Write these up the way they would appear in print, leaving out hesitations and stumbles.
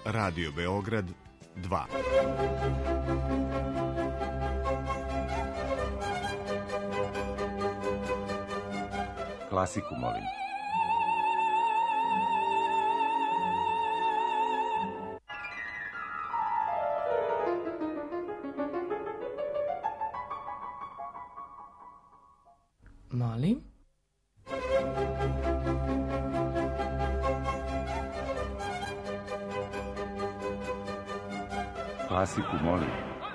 Radio Beograd 2. Klasiku, molim. Molim? Klasiku, molim.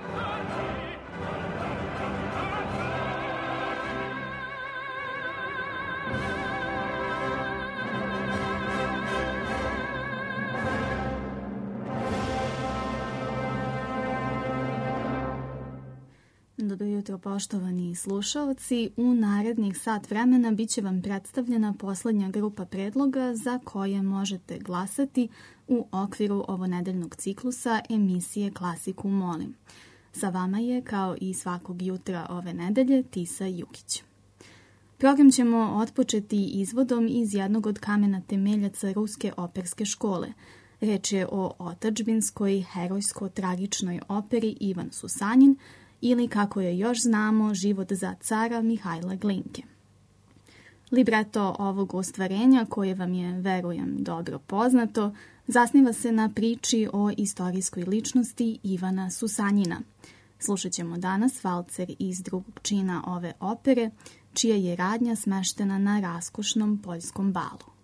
Dobro jutro, poštovani slušalci. U narednih sat vremena bit će vam predstavljena poslednja grupa predloga za koje možete glasati u okviru ovonedeljnog ciklusa emisije Klasiku molim. Sa vama je, kao i svakog jutra ove nedelje, Tisa Jukić. Program ćemo otpočeti izvodom iz jednog od kamena temeljaca Ruske operske škole. Reč je o otadžbinskoj, herojsko-tragičnoj operi Ivan Susanjin, ili kako je još znamo, Život za cara Mihajla Glinke. Libreto ovog ostvarenja, koje vam je, verujem, dobro poznato, zasniva se na priči o istorijskoj ličnosti Ivana Susanjina. Slušat ćemo danas valcer iz drugog čina ove opere, čija je radnja smeštena na raskošnom poljskom balu.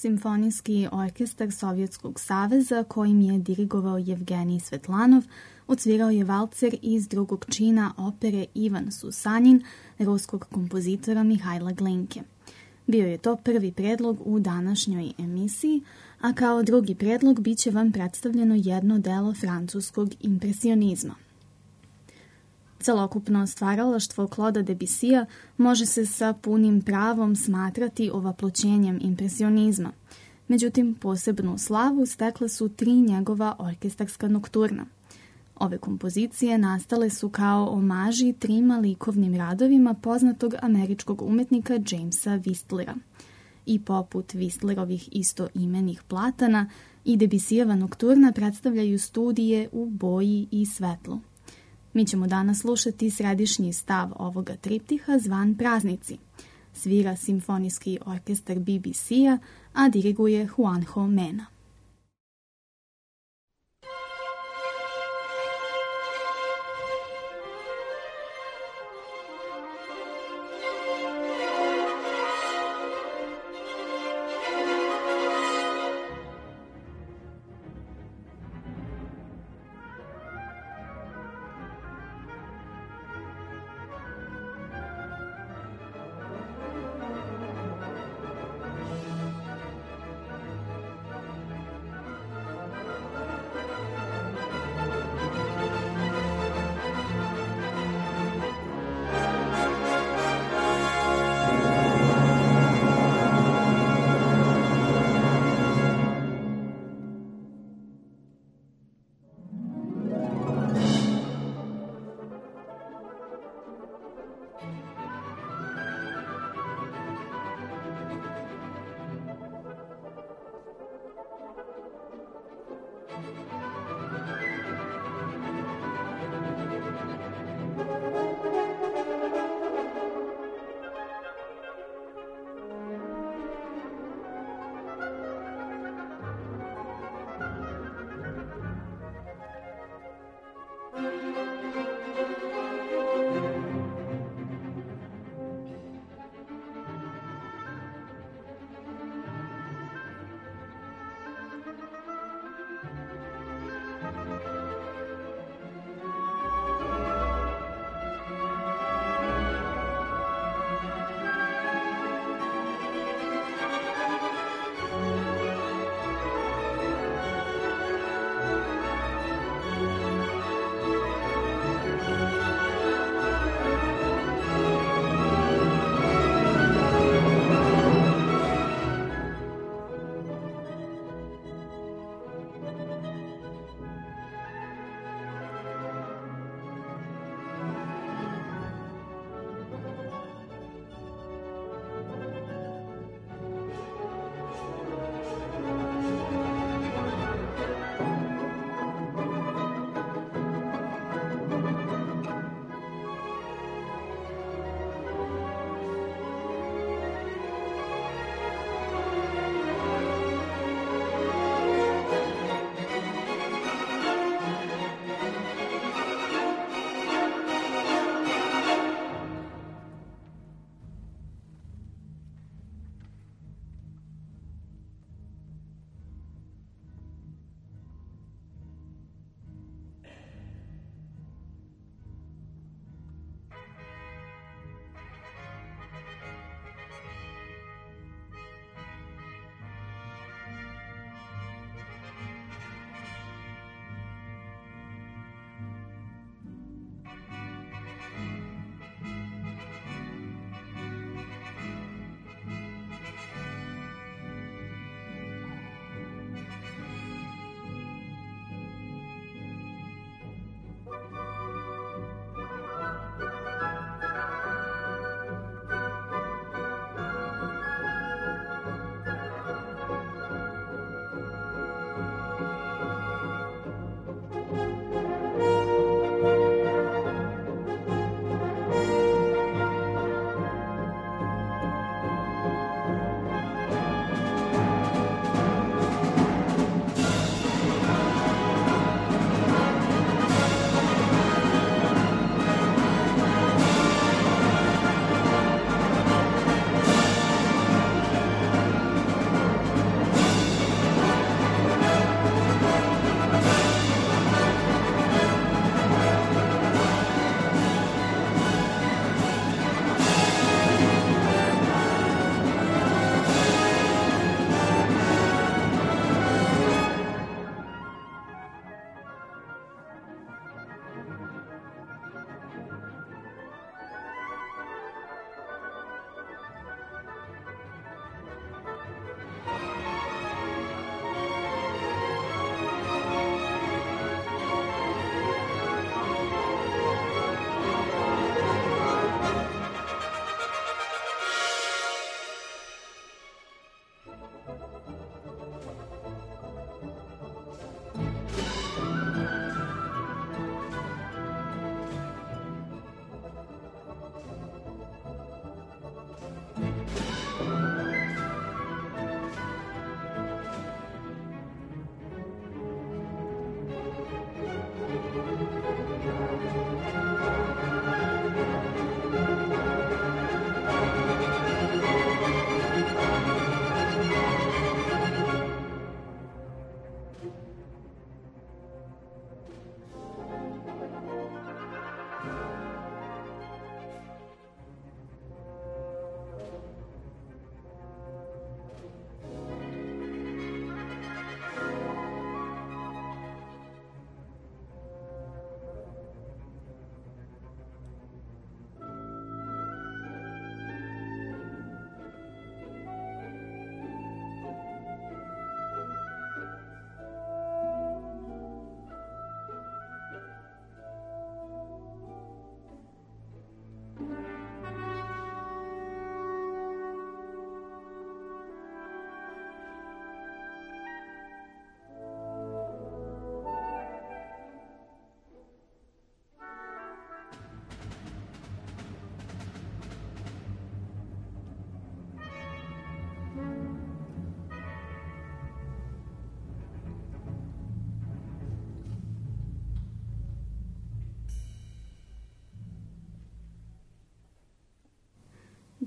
simfonijski orkestar Sovjetskog saveza kojim je dirigovao Jevgenij Svetlanov odsvirao je valcer iz drugog čina opere Ivan Susanjin ruskog kompozitora Mihajla Glinke. Bio je to prvi predlog u današnjoj emisiji, a kao drugi predlog bit će vam predstavljeno jedno delo francuskog impresionizma. Celokupno stvaralaštvo Claude'a Debussya može se sa punim pravom smatrati ovaploćenjem impresionizma. Međutim, posebnu slavu stekle su 3 njegova orkestarska nokturna. Ove kompozicije nastale su kao omaži 3 likovnim radovima poznatog američkog umetnika Jamesa Whistlera. I poput Whistlerovih istoimenih platana i Debussyjeva nokturna predstavljaju studije u boji i svetlu. Mi ćemo danas slušati središnji stav ovoga triptiha zvan Praznici. Svira simfonijski orkestar BBC-a, a diriguje Juanjo Mena.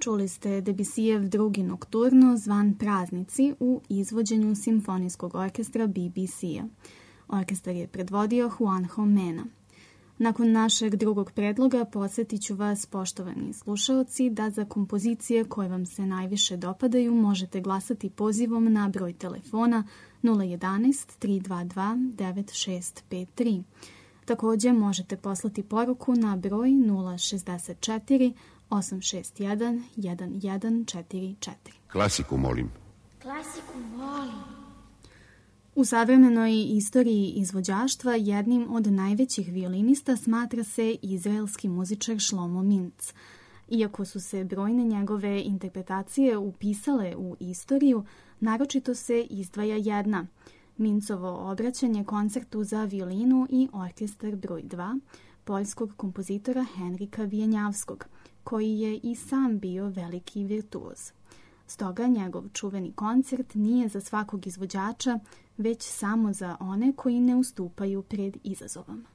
Čuli ste Debussyjev drugi nokturno zvan Praznici u izvođenju Simfonijskog orkestra BBC-a. Orkestar je predvodio Juanjo Mena. Nakon našeg drugog predloga podsjetit ću vas, poštovani slušaoci, da za kompozicije koje vam se najviše dopadaju možete glasati pozivom na broj telefona 011 322 9653. Također možete poslati poruku na broj 064 861 1144. Klasiku, molim. Klasiku, molim. U savremenoj istoriji izvođaštva jednim od najvećih violinista smatra se izraelski muzičar Shlomo Mintz. Iako su se brojne njegove interpretacije upisale u istoriju, naročito se izdvaja jedna – Mintzovo obraćanje koncertu za violinu i orkestar broj 2 poljskog kompozitora Henrika Vijenjavskog, koji je i sam bio veliki virtuoz. Stoga njegov čuveni koncert nije za svakog izvođača, već samo za one koji ne ustupaju pred izazovom.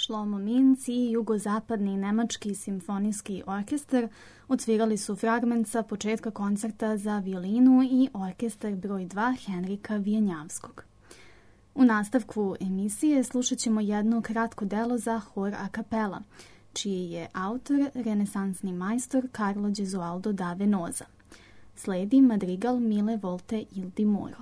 Šlomo Minc i jugozapadni nemački simfonijski orkestar odsvirali su fragment sa početka koncerta za violinu i orkestar broj 2 Henrika Vijenjavskog. U nastavku emisije slušat ćemo jedno kratko delo za hor a capella, čiji je autor renesansni majstor Carlo Gesualdo da Venosa. Sledi madrigal Mille volte il dimoro.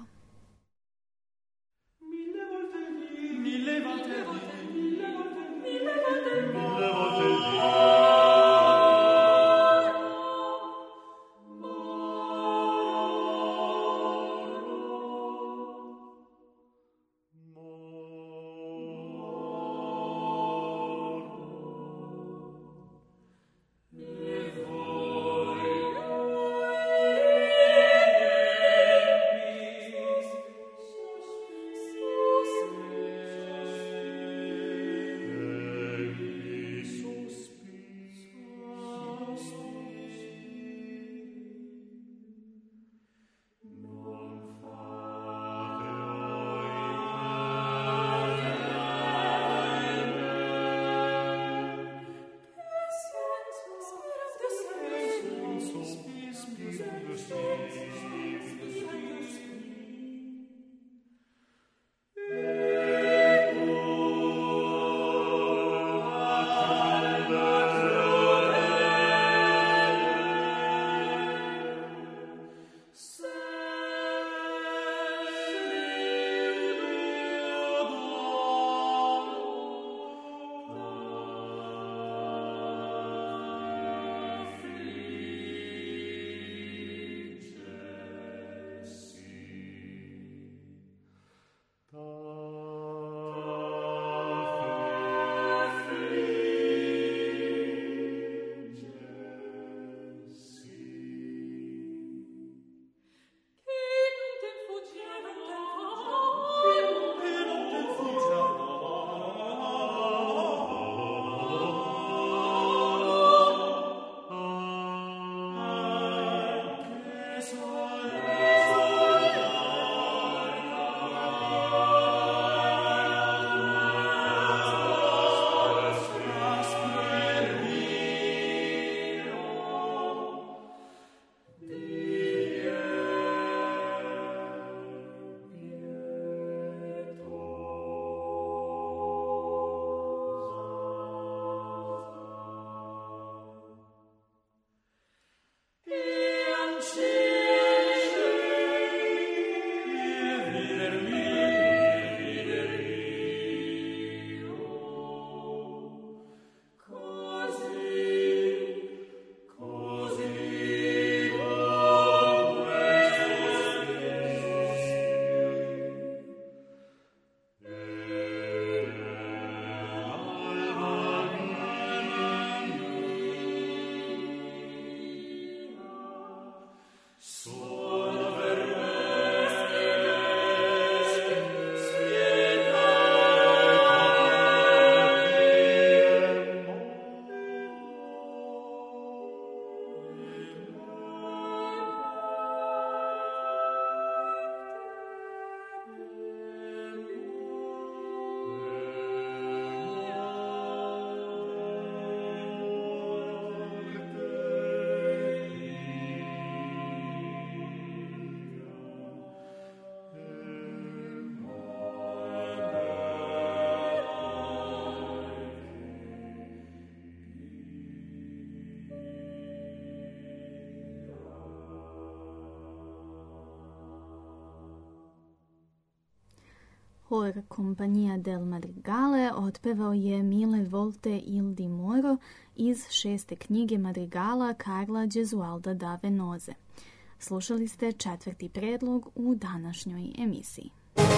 Hor Compagnia del Madrigale otpevao je Mille volte il dimoro iz 6. knjige madrigala Carla Gesualda da Venosa. Slušali ste 4. predlog u današnjoj emisiji.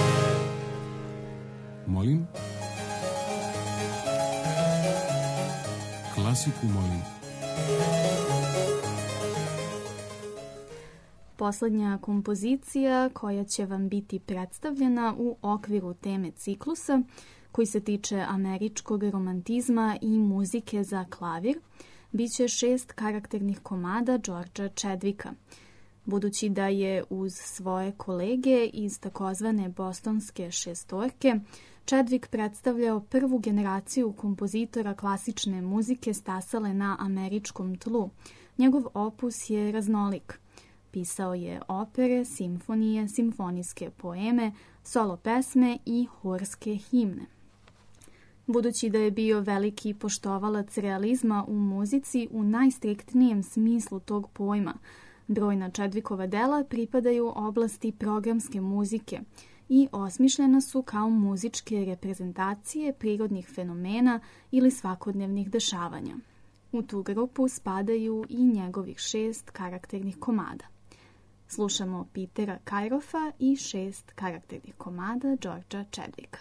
Molim? Klasiku molim. Poslednja kompozicija koja će vam biti predstavljena u okviru teme ciklusa koji se tiče američkog romantizma i muzike za klavir, biće 6 karakternih komada Georgea Chadwicka. Budući da je uz svoje kolege iz takozvane bostonske šestorke Chadwick predstavljao prvu generaciju kompozitora klasične muzike stasale na američkom tlu. Njegov opus je raznolik. Pisao je opere, simfonije, simfonijske poeme, solo pesme i horske himne. Budući da je bio veliki poštovalac realizma u muzici u najstriktnijem smislu tog pojma, brojna Chadwickova dela pripadaju oblasti programske muzike i osmišljena su kao muzičke reprezentacije prirodnih fenomena ili svakodnevnih dešavanja. U tu grupu spadaju i njegovih 6 karakternih komada. Slušamo Petera Kajrofa i 6 karakternih komada Georgea Chadwicka.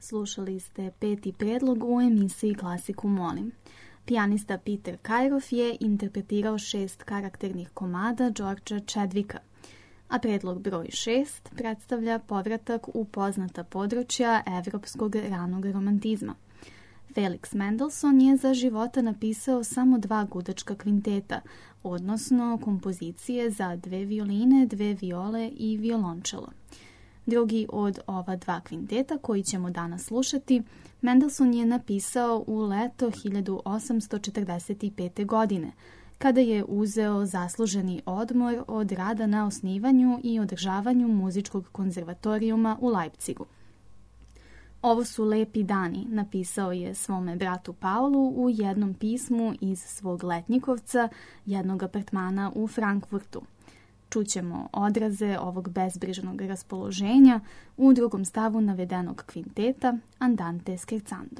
Slušali ste 5. predlog u emisiji Klasiku molim. Pijanista Peter Kajrof je interpretirao 6 karakternih komada Georgea Chadwicka, a predlog broj 6 predstavlja povratak u poznata područja evropskog ranog romantizma. Felix Mendelssohn je za života napisao samo 2 gudačka kvinteta, odnosno kompozicije za 2 violine, 2 viole i violončelo. Drugi od ova 2 kvinteta, koji ćemo danas slušati, Mendelssohn je napisao u leto 1845. godine, kada je uzeo zasluženi odmor od rada na osnivanju i održavanju muzičkog konzervatorijuma u Leipzigu. Ovo su lepi dani, napisao je svome bratu Paulu u jednom pismu iz svog letnjikovca, jednog apartmana u Frankfurtu. Čućemo odraze ovog bezbrižnog raspoloženja u drugom stavu navedenog kvinteta Andante scherzando.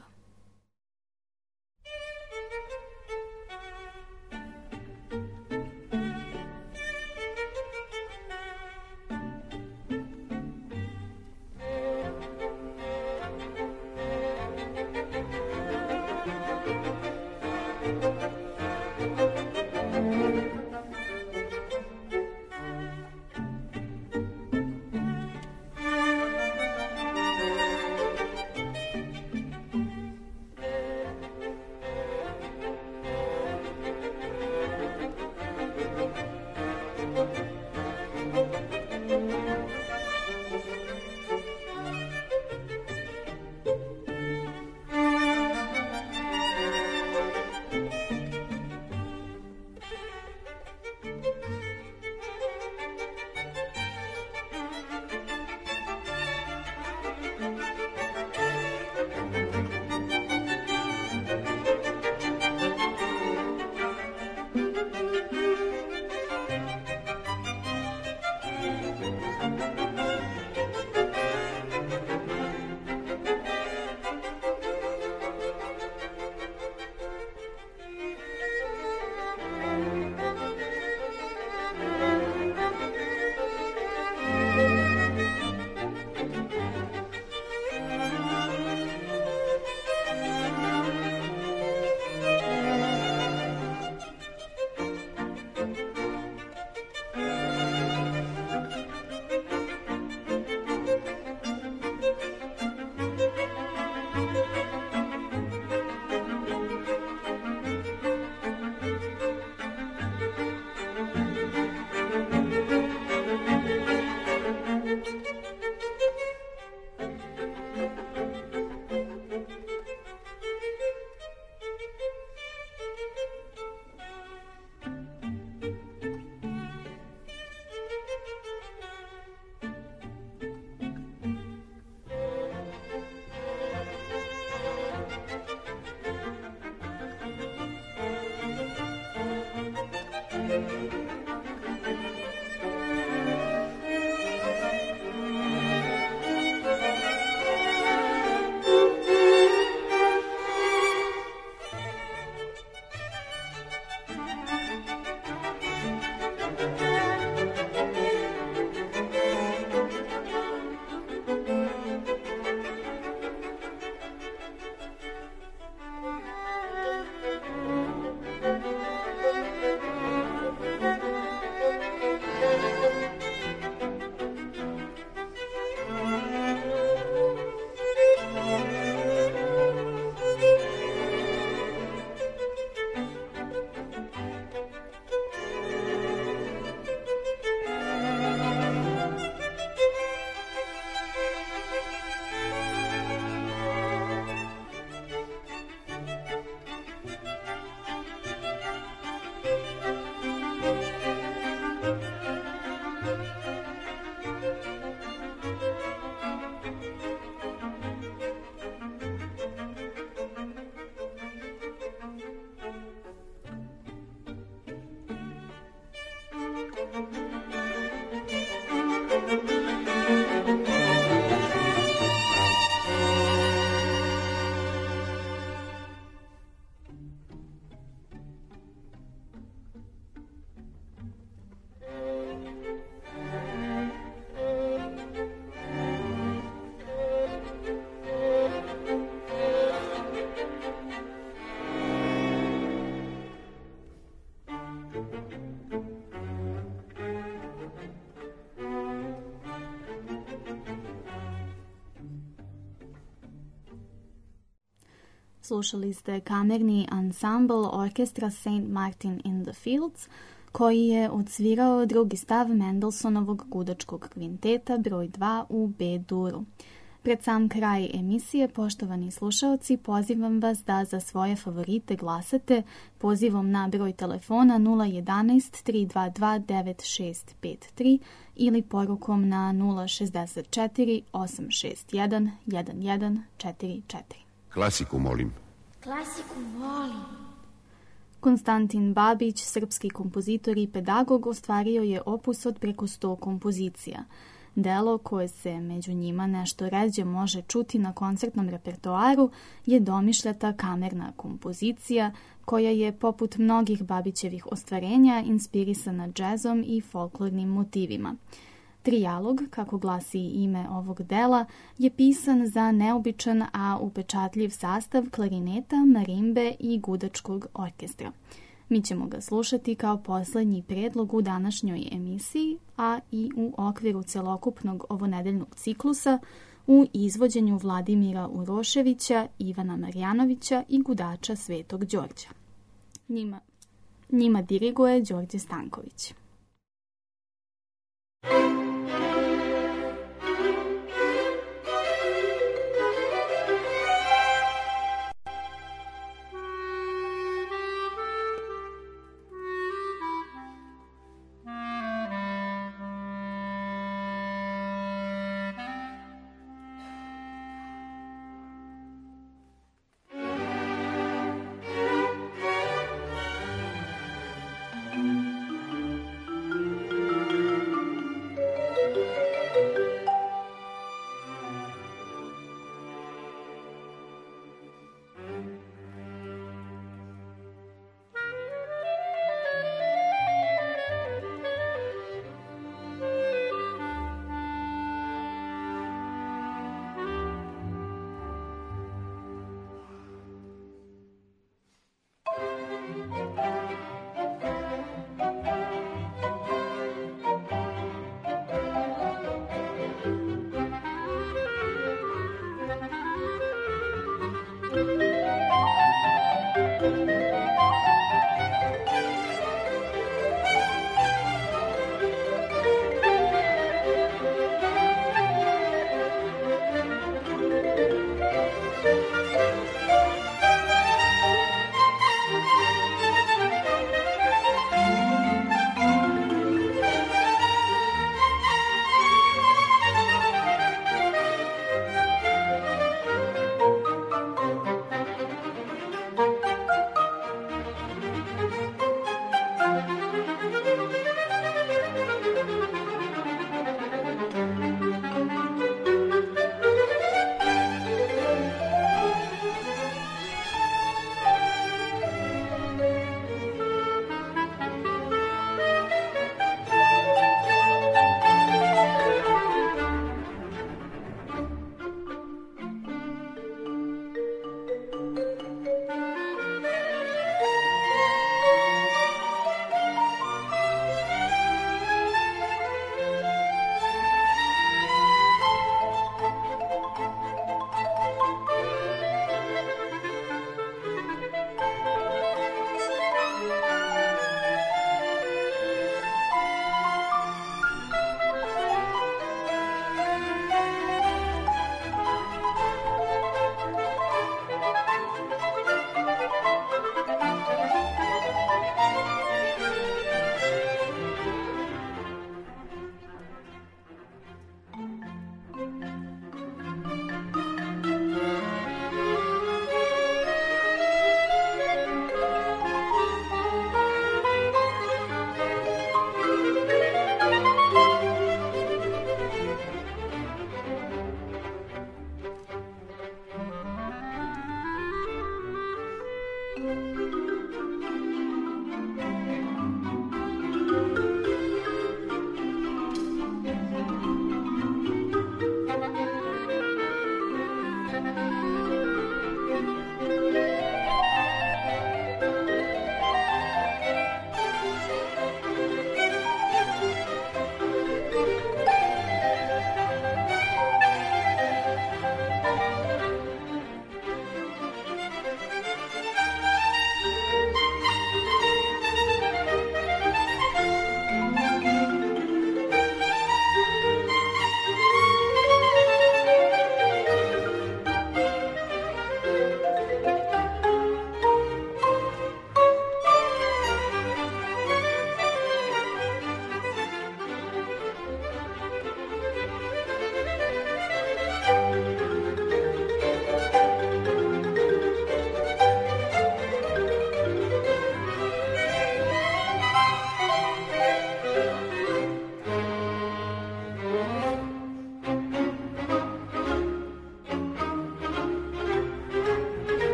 Slušali ste kamerni ansambl orkestra St. Martin in the Fields, koji je odsvirao drugi stav Mendelsonovog gudačkog kvinteta broj 2 u B-duru. Pred sam kraj emisije, poštovani slušaoci, pozivam vas da za svoje favorite glasate pozivom na broj telefona 011 322 9653 ili porukom na 064 861 1144. Klasiku, molim. Klasiku volim. Konstantin Babić, srpski kompozitor i pedagog, ostvario je opus od preko 100 kompozicija. Delo koje se među njima nešto ređe može čuti na koncertnom repertoaru je domišljata kamerna kompozicija koja je, poput mnogih Babićevih ostvarenja, inspirisana džezom i folklornim motivima. Trijalog, kako glasi ime ovog dela, je pisan za neobičan, a upečatljiv sastav klarineta, marimbe i gudačkog orkestra. Mi ćemo ga slušati kao poslednji predlog u današnjoj emisiji, a i u okviru celokupnog ovonedeljnog ciklusa u izvođenju Vladimira Uroševića, Ivana Marjanovića i gudača Svetog Đorđa. Njima diriguje Đorđe Stanković.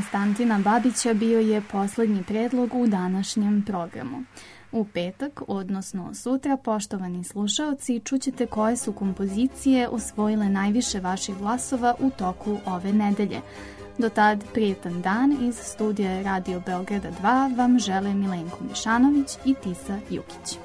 Konstantina Babića bio je posljednji predlog u današnjem programu. U petak, odnosno sutra, poštovani slušaoci, čućete koje su kompozicije osvojile najviše vaših glasova u toku ove nedelje. Do tad, prijetan dan iz studija Radio Beograda 2 vam žele Milenko Mišanović i Tisa Jukić.